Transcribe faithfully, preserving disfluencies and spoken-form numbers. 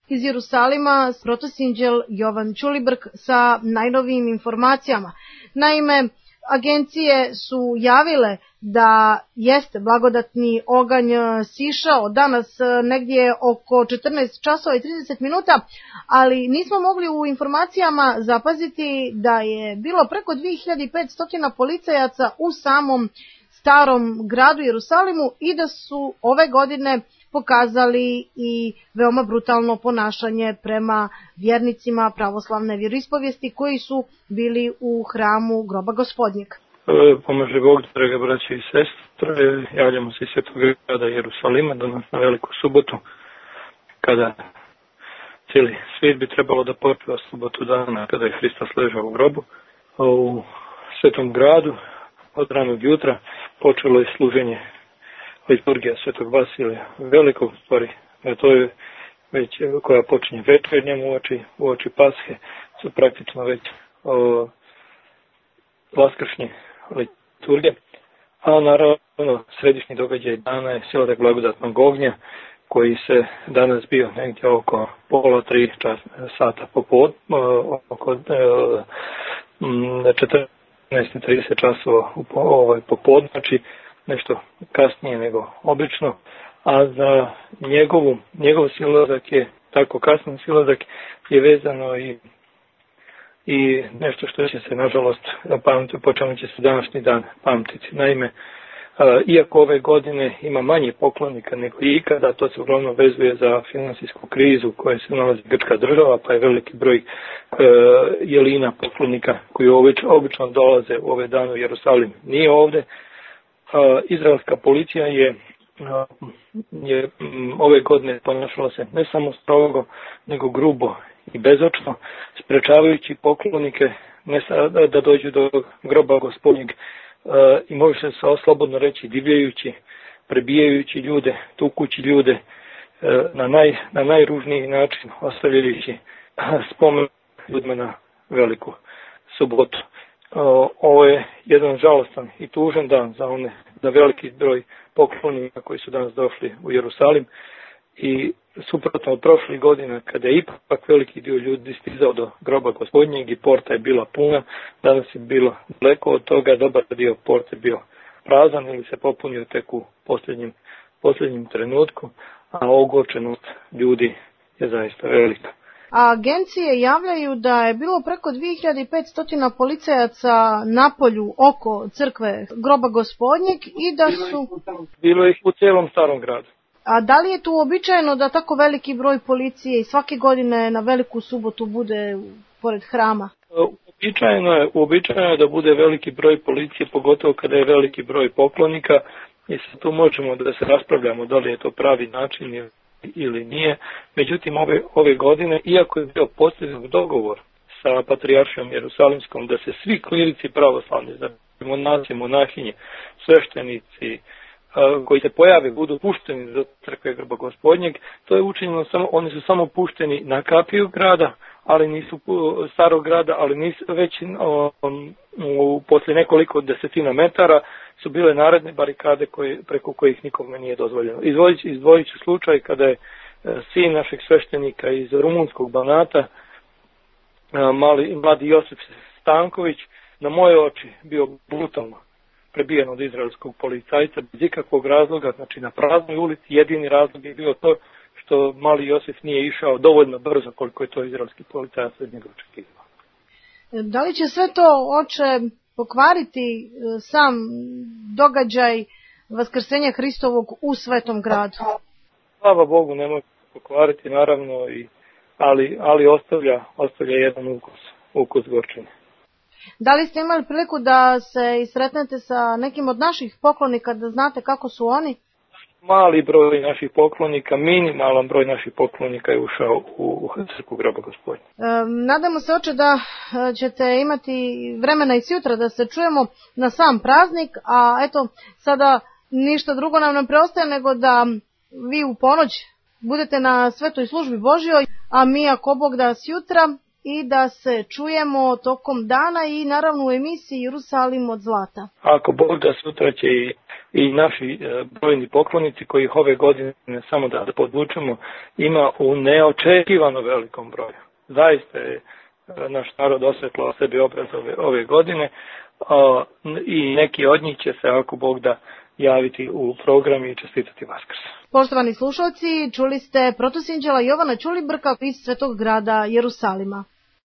Iz Jerusalima protosinđel Jovan Ćulibrk sa najnovijim informacijama. Naime, agencije su javile da jeste blagodatni oganj sišao danas negdje oko četrnaest časova i trideset minuta, ali nismo mogli u informacijama zapaziti da je bilo preko dvije hiljade petsto policajaca u samom starom gradu Jerusalimu i da su ove godine pokazali i veoma brutalno ponašanje prema vjernicima pravoslavne vjeroispovijesti koji su bili u hramu Groba Gospodnjeg. Pomaže Bog, draga braće i sestre, javljamo se iz svetog grada Jerusalima danas na veliku subotu, kada cijeli svijet bi trebalo da počeva subotu dana kada je Hristos ležao u grobu. U svetom gradu od ranog jutra počelo je služenje liturgija svetog Vasilija velikog, stvari, to je već koja počinje večernjem uoči, uoči Pashe, su praktično već o, vaskršnje liturgije, a naravno središnji događaj dana je silatak blagodatnog ognja, koji se danas bio negdje oko pola tri čas, sata popod, oko četrnaest i trideset časova ovaj, popodne, znači nešto kasnije nego obično, a za njegovu, njegov silazak je, tako kasni silazak je vezano i, i nešto što će se nažalost pamtiti, po čemu će se današnji dan pamtiti. Naime, a, iako ove godine ima manje poklonika nego ikada, to se uglavnom vezuje za finansijsku krizu u kojoj se nalazi grčka država, pa je veliki broj e, jelina poklonika koji obično, obično dolaze u ove dane u Jerusalim nije ovde. Izraelska policija je, je ove godine ponašala se ne samo strogo, nego grubo i bezočno, sprečavajući poklonike ne da dođu do groba Gospodnjeg i može se slobodno reći divljajući, prebijajući ljude, tukući ljude na, naj, na najružniji način, ostavljajući spomen ljudima na veliku subotu. Ovo je jedan žalostan i tužan dan za one, za veliki broj poklonika koji su danas došli u Jerusalim i suprotno od prošlih godina kada je ipak veliki dio ljudi stizao do groba Gospodnjeg i porta je bila puna, danas je bilo daleko od toga, dobar dio porte bio prazan ili se popunio tek u posljednjem, posljednjem trenutku, a ogorčenost ljudi je zaista velika. A agencije javljaju da je bilo preko dvije hiljade petsto policajaca na polju oko crkve Groba Gospodnjeg i da su... Bilo ih u cijelom starom gradu. A da li je tu uobičajeno da tako veliki broj policije i svake godine na veliku subotu bude pored hrama? Uobičajeno je, uobičajeno je da bude veliki broj policije, pogotovo kada je veliki broj poklonika i sad tu možemo da se raspravljamo da li je to pravi način ili nije. Međutim, ove, ove godine, iako je bio postignut dogovor sa patrijaršijom Jerusalimskom da se svi klirici pravoslavni, znači monasi, monahinje, sveštenici koji se pojave budu pušteni do crkve Groba Gospodnjeg, to je učinjeno samo, oni su samo pušteni na kapiju grada, ali nisu starog grada, ali nisu već o, u, poslije nekoliko desetina metara su bile naredne barikade koje, preko kojih nikome nije dozvoljeno. Izdvojit, izdvojit ću slučaj kada je sin našeg sveštenika iz rumunskog Banata, mali, mladi Josip Stanković, na moje oči bio brutalno prebijen od izraelskog policajca bez ikakvog razloga, znači na praznoj ulici. Jedini razlog je bio to što mali Josif nije išao dovoljno brzo koliko je to izraelski policajac od njega očekivao. Da li će sve to, oče, pokvariti sam događaj Vaskrsenja Hristovog u Svetom gradu? Slava Bogu, ne može pokvariti naravno, i, ali, ali ostavlja, ostavlja jedan ukus, ukus gorčine. Da li ste imali priliku da se isretnete sa nekim od naših poklonika, da znate kako su oni? Mali broj naših poklonika, minimalan broj naših poklonika je ušao u crkvu Groba Gospodnjeg. E, nadamo se, oče, da ćete imati vremena i sutra da se čujemo na sam praznik, a eto, sada ništa drugo nam ne preostaje nego da vi u ponoć budete na svetoj službi Božjoj, a mi, ako Bog da, sutra, i da se čujemo tokom dana i naravno u emisiji Jerusalim od zlata. Ako Bog da, sutra će i i naši brojni poklonici koji ih ove godine, samo da podvučemo, ima u neočekivano velikom broju. Zaista je naš narod osvetlao sebi obraz ove, ove godine a, i neki od njih će se, ako Bog da, javiti u program i čestitati Vaskrs. Poštovani slušalci, čuli ste protosinđela Jovana Ćulibrka iz Svetog grada Jerusalima.